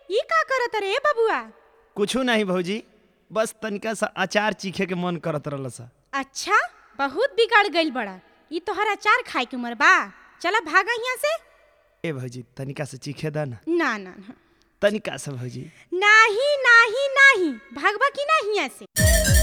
ई का करत रे बबुआ? कुछ नहीं भौजी, बस तनिका सा अचार चीखे के मन करत रहल सा। अच्छा, बहुत बिगड़ गइल बड़ा। ई तोहर अचार खाए के उमर बा। चला भागा यहाँ से। ए भौजी तनिका से चीखे दा ना। ना ना ना, तनिका से भौजी। नाही नाही नाही, भागवा की नहीं यहाँ से।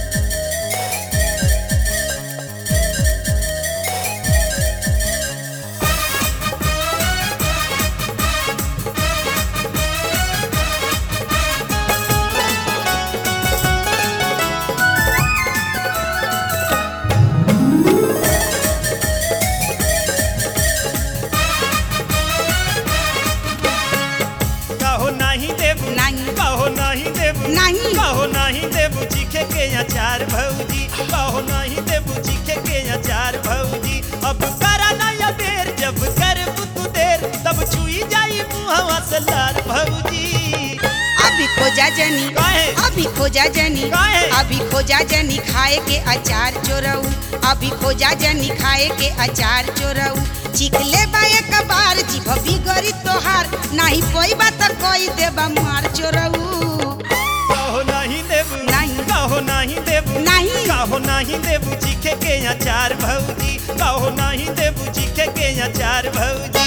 नहीं कहो नहीं देबू चीखे के अचार भौजी, कहो नहीं देबू चीखे के अचार भौजी। अब करा नया देर, जब करबू तू देर तब छुई जाई मुहवा से लार भौजी। अभी खोजा जनी काहे? अभी खोजा जनी काहे? अभी खोजा जनी खाए के अचार चोरऊ, अभी खोजा जनी खाए के अचार चोरऊ। चिखले बा एक बार जीभ बिगड़ी तोहार, नहीं कोई बात कोई देबा मार चोरऊ। कहो नहीं देबू नहीं। कहो नहीं देबू नहीं। कहो नहीं देबू चीखे के अचार भौजी, कहो नहीं देबू चीखे के अचार भौजी।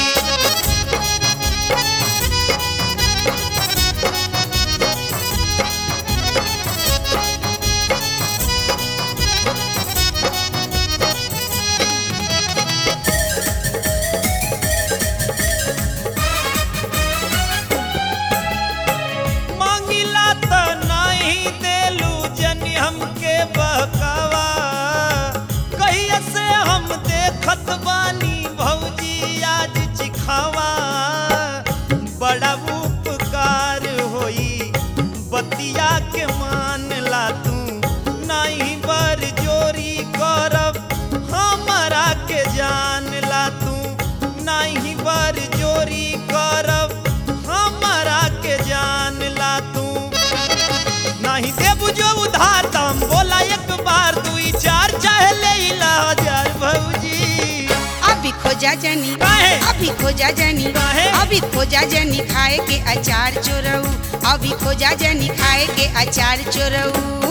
हमके बहकावा कहिया से हम देखत बानी भौजी आज चिखावा। बड़ा उपकार होई बतिया के मान ला तू, नहीं बर जोरी करब हमरा के जान ला तू, नहीं बर जोरी करब हमरा के जान ला तू। नहीं देबू जो उधार दाम बोला एक बार, दुई चार चाहे ले ला हजार भौजी। अभी खोजा जनी काहे? अभी खोजा जनी काहे? अभी खोजा जनी खाए के अचार चोरऊ, अभी खोजा जनी खाए के अचार चोरऊ।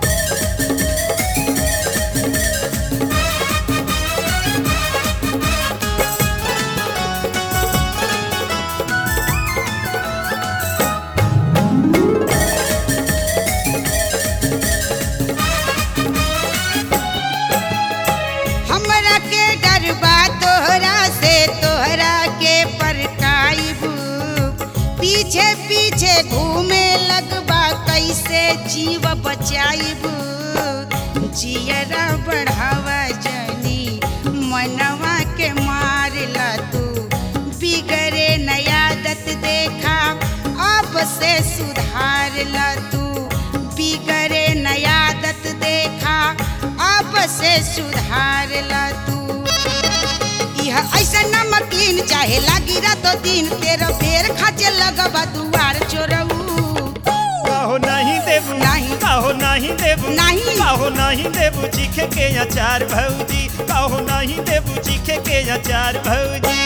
हमरा के डर बा तोहरा से, तोहरा के परकाइबू, पीछे पीछे घूमे लगबा कैसे जीव बचाइबू। जियरा बढ़ावा जनी मनवा के मार ला तू, बिगड़े नया आदत देखा अब से सुधार ला तू, बिगड़े नया आदत देखा अब से सुधार ला तू। यह ऐसा नमकीन चाहे लागी रातो दिन, तेरा बेर खाचे लगबा दुआर चोरऊ। कहो नहीं देबू नहीं। कहो नहीं देबू नहीं। कहो नहीं देबू चीखे के अचार भौजी, कहो नहीं देबू चीखे के अचार भौजी।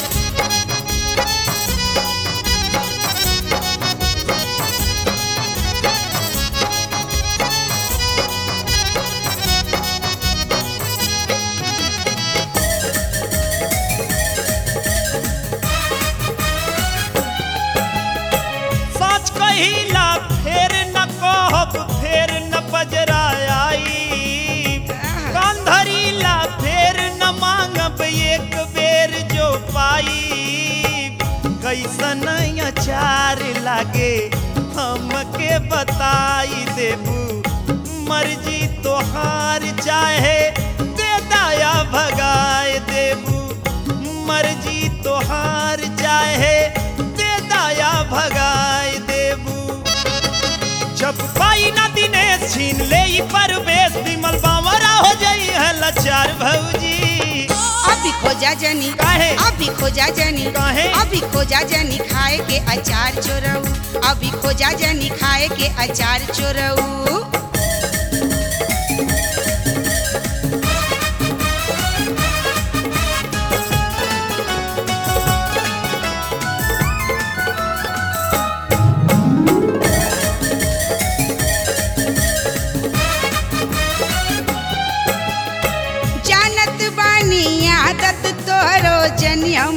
कहिला फेर न कहब, फेर न बजरा आई, कान धरीला फेर न मांगब एक बेर जो पाई। कैसन अचार लागे हमके बताई देबू, मर्जी तोहार चाहे दे दाया भगाए देबू, मर्जी तोहार चाहे दे दाया भगाए देबू। जब पाई ना दिनेश छीन ले परवेश, विमल बावरा हो जाई है लाचार भौजी। अभी खोजा जनी काहे? अभी खोजा जनी काहे? अभी खोजा जनी खाए के अचार चोरऊ, अभी खोजा जनी खाए के अचार चोरऊ।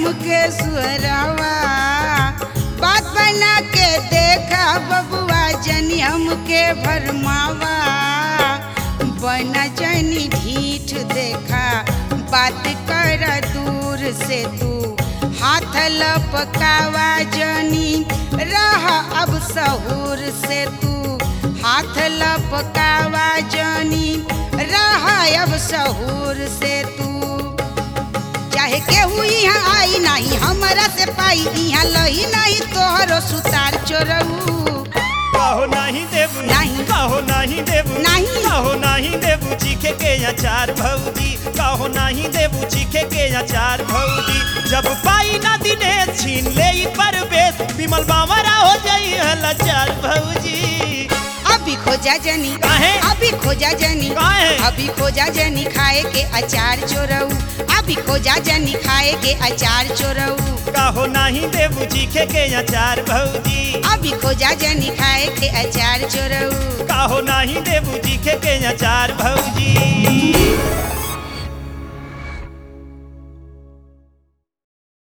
हमके सुहरावा बात बना के देखा बबुआ जनी हमके भरमावा बना जनी ढीठ देखा बात कर दूर से तू हाथ लपकावा जनी रह अब सहूर से तू हाथ लपकावा जनी रह अब सहूर से तू चाहे केहू यहाँ आई नहीं हमरा से पाई यहाँ लही नहीं तोहरो सुतार चोरऊ कहो नहीं देबू नहीं। कहो नहीं देबू नहीं। कहो नहीं देबू चीखे के अचार भौजी कहो नहीं देबू चीखे के अचार भौजी जब पाई ना दिने छीन ले परवेश विमल बावरा हो जाई लाचार भौजी अभी खोजा जनी काहे? अभी खोजा जनी काहे? अभी खोजा जनी खाए के अचार चोरऊ अभी खोजा जनी खाए के अचार चोरऊ कहो नहीं देबू चीखे के अचार भौजी अभी खोजा जनी खाए के अचार चोरऊ कहो नहीं देबू चीखे के अचार भौजी